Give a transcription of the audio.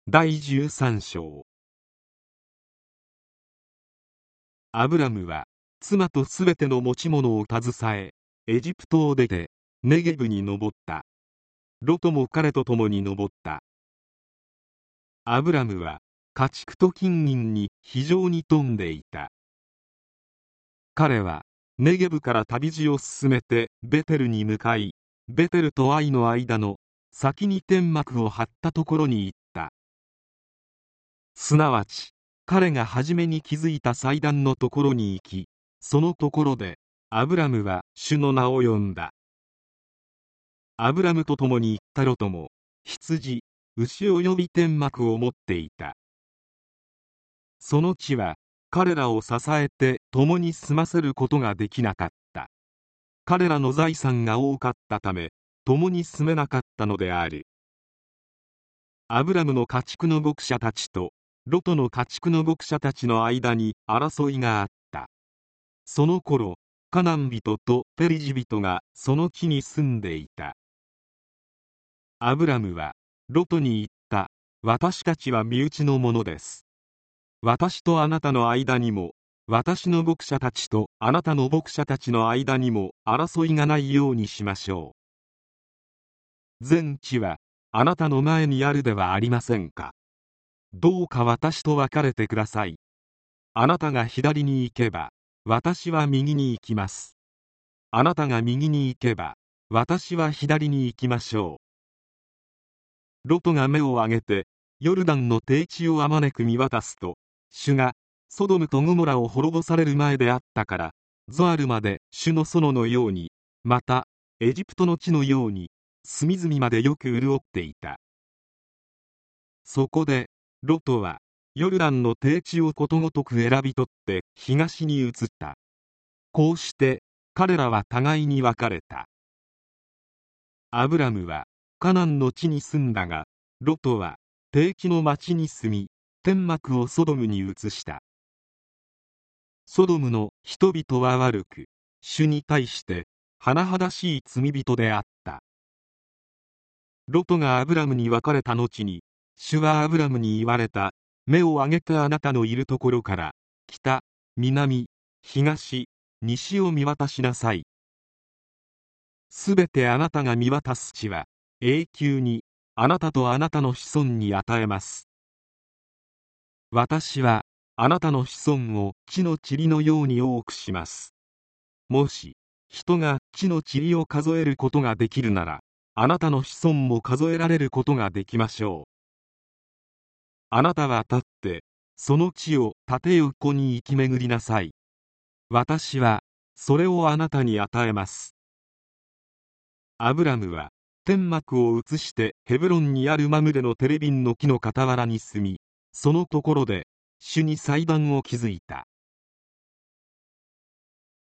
第13章。アブラムは妻とすべての持ち物を携え、エジプトを出てネゲブに登った。ロトも彼と共に登った。アブラムは家畜と金銀に非常に富んでいた。彼はネゲブから旅路を進めてベテルに向かい、ベテルとアイの間の先に天幕を張ったところに行った。すなわち彼が初めに築いた祭壇のところに行き、そのところでアブラムは主の名を呼んだ。アブラムと共に行ったロトも羊、牛および天幕を持っていた。その地は彼らを支えて共に住ませることができなかった。彼らの財産が多かったため共に住めなかったのである。アブラムの家畜の牧者たちとロトの家畜の牧者たちの間に争いがあった。その頃カナン人とペリジ人がその地に住んでいた。アブラムはロトに言った。私たちは身内のものです。私とあなたの間にも、私の牧者たちとあなたの牧者たちの間にも争いがないようにしましょう。全地はあなたの前にあるではありませんか。どうか私と別れてください。あなたが左に行けば私は右に行きます。あなたが右に行けば私は左に行きましょう。ロトが目を上げてヨルダンの低地をあまねく見渡すと、主がソドムとゴモラを滅ぼされる前であったから、ゾアルまで主の園のように、またエジプトの地のように隅々までよく潤っていた。そこでロトはヨルダンの低地をことごとく選び取って東に移った。こうして彼らは互いに別れた。アブラムはカナンの地に住んだが、ロトは低地の町に住み、天幕をソドムに移した。ソドムの人々は悪く、主に対して甚だしい罪人であった。ロトがアブラムに別れた後に、主はアブラムに言われた。目を上げてあなたのいるところから北、南、東、西を見渡しなさい。すべてあなたが見渡す地は永久にあなたとあなたの子孫に与えます。私はあなたの子孫を地の塵のように多くします。もし人が地の塵を数えることができるなら、あなたの子孫も数えられることができましょう。あなたは立ってその地を縦横に行き巡りなさい。私はそれをあなたに与えます。アブラムは天幕を移してヘブロンにあるマムレのテレビンの木の傍らに住み、そのところで主に祭壇を築いた。